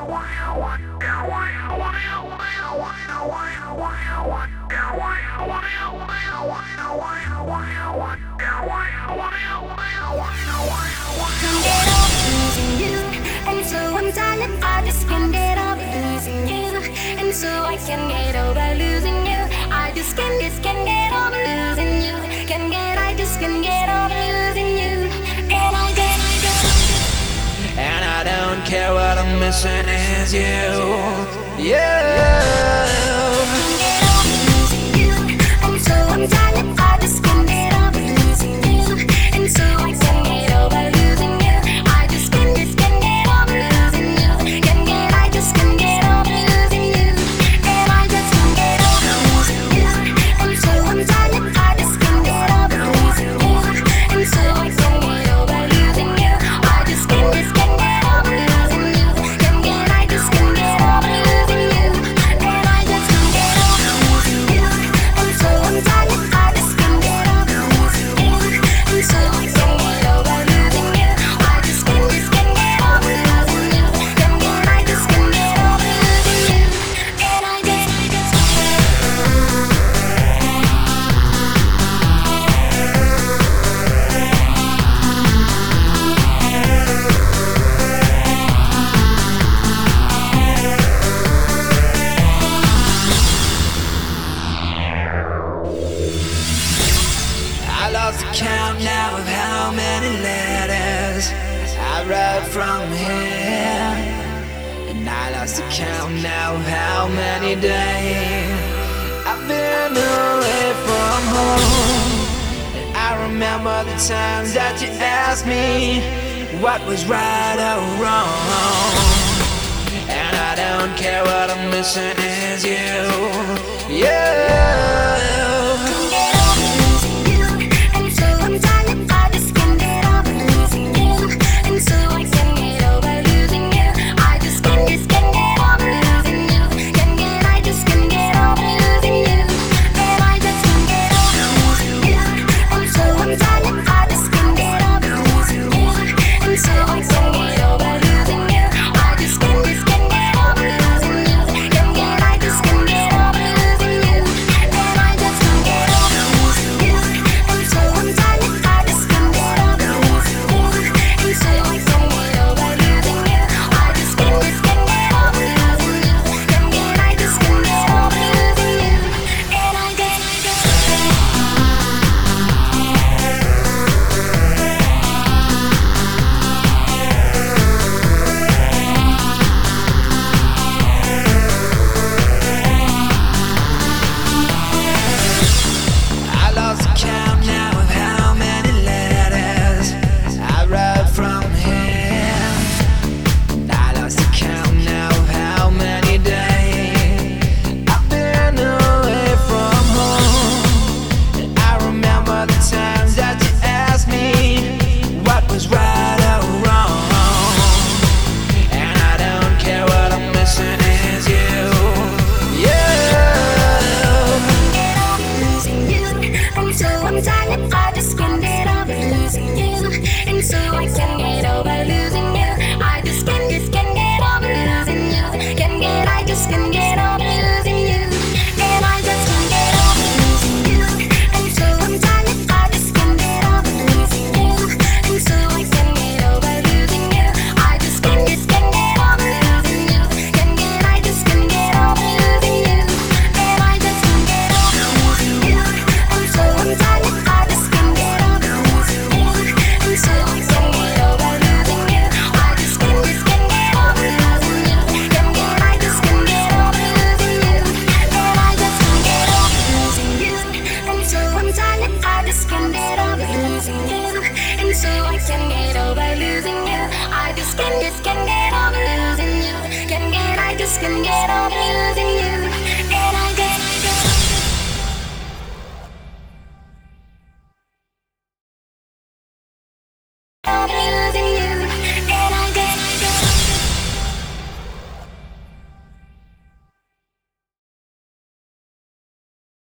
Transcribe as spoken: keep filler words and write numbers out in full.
get over losing you, and so I'm tired. I just can't get over losing you, and so I can't get over losing you. I just can't, just can't get over losing you. Can't get, I just can't get over losing you, and I get, I get. And I don't care what I'm missing is you. Yeah. Can't get over losing you, and so I'm tired. I just can't get over losing you, and so I can't get over losing you. I just can't, just can't get over losing you. Can't get, I just can't get over losing you, and I just can't get over losing you, and so I'm tired. I just can't get over losing you, and so I can't get over losing you. I just can't, just can't get over losing you. Can't get, I just can't get over losing you, and I just can't get over losing you, and so I'm tired. I just can't get over losing you, and so I can't get over losing you. I just can't, just can't get over losing you. Can't get, I just can't get over losing you, and I just, I just. I lost count now of how many letters I wrote from here, and I lost count now of how many days I've been away from home. And I remember the times that you asked me what was right or wrong, and I don't care what I'm missing is you. Yeah. Can't get over losing you, and so I'm tired. I just can't get over losing you, and so I can't get over losing you. I just can't, just can't get over losing you. Can't get, I just can't get over losing you, and I just can't get over losing you, and so I'm tired. I just can't get over losing you, and so I can't get over losing you. I just can't, just can't get over losing you. Can't get, I just can't get over losing you, and I just can't get over losing you, and so I'm tired. I just can't get over losing you, and so I can't get over losing you. I just can't, just can't get over losing you. Can't get, I just can't get over losing you, and I just, I just. I lost count now of how many letters I wrote from here, and I lost count now of how many days I've been away from home. And I remember the times that you asked me what was right or wrong, and I don't care what I'm missing is you. Yeah. Get over losing you, and so I'm tired. I just can't get over losing you, and so I can't get over losing you. I just can't, just can't get over losing you. Can't get, I just can't get over losing you, and I just can't get over losing you, and so I'm tired. I just can't get over losing you, and so I can't get over losing you. I just can't, just can't get over losing you. Can't get, I just can't get over losing you, and I just can't get over losing you, and so I'm tired. I just can't get over losing you, and so I can't get over losing you. I just can't, just can't get over losing you. Can't get, I just can't get over losing you, and I just can't get over losing you, and so I'm tired. I just can't get over losing you, and so I can't get over losing you. I just can't, just can't get over losing you. Can't get, I just can't get over losing you.